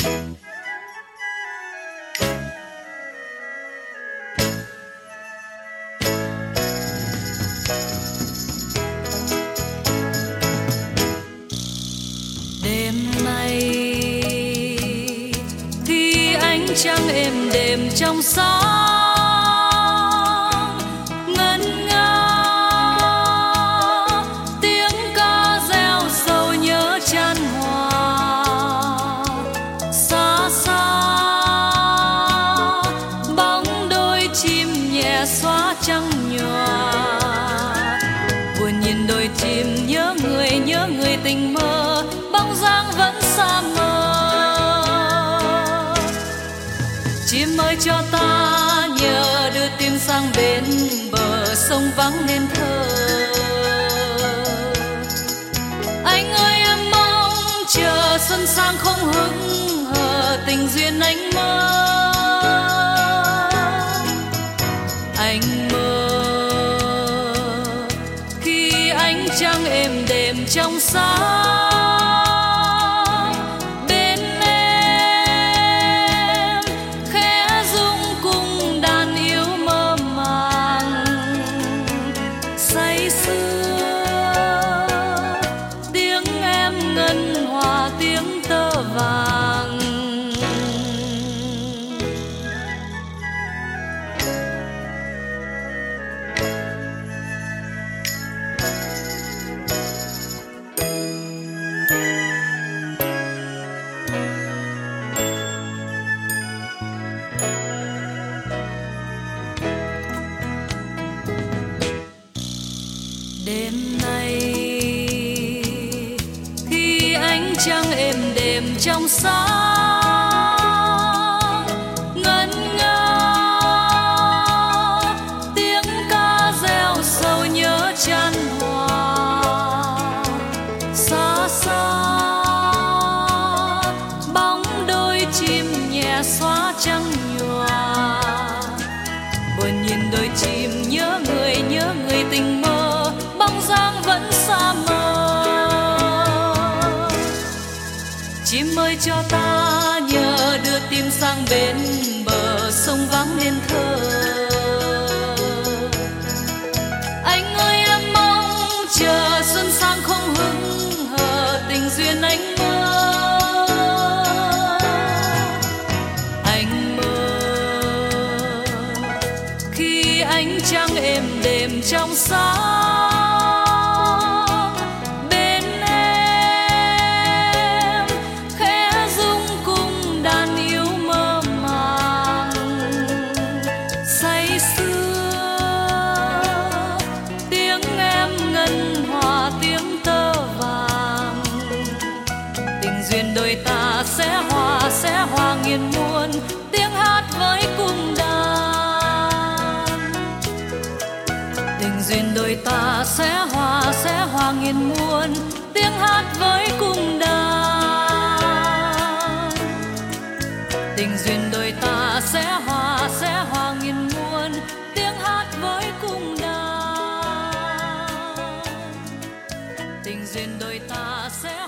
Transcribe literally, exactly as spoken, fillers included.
Đêm nay khi ánh trăng êm đềm trong sáng, ngân nga tiếng ca reo sầu nhớ chan hòa. Xa xa bóng đôi chim nhẹ xóa trăng nhòa, buồn nhìn đôi chim nhớ người nhớ người tình mơ, bóng dáng vẫn xa mờ. Chim ơi cho ta nhờ đưa tim sang bên bờ sông vắng nên thơ. Anh ơi em mong chờ xuân sang không hững hờ tình duyên anh mơ. Anh mơ khi ánh trăng êm đềm trong sáng, đêm nay khi ánh trăng êm đềm trong sáng, ngân nga tiếng ca reo sầu nhớ chan hòa. Xa xa bóng đôi chim nhẹ xóa trăng nhòa, buồn nhìn đôi chim nhớ người nhớ người tình mơ, bóng dáng vẫn xa mờ. Chim ơi cho ta nhờ đưa tim sang bên bờ sông vắng nên thơ. Anh ơi em mong chờ xuân sang không hững hờ tình duyên anh mơ. Anh mơ khi ánh trăng êm đềm trong sáng, bên em khẽ rung cung đàn yêu mơ màng. Say sưa tiếng em ngân hòa tiếng tơ vàng, tình duyên đôi ta sẽ hòa sẽ hòa nghiền muôn tiếng hát với cung đàn. Tình duyên đôi ta sẽ hòa sẽ hòa nghìn muôn tiếng hát với cung đàn. Tình duyên đôi ta sẽ hòa sẽ hòa nghìn muôn tiếng hát với cung đàn. Tình duyên đôi ta sẽ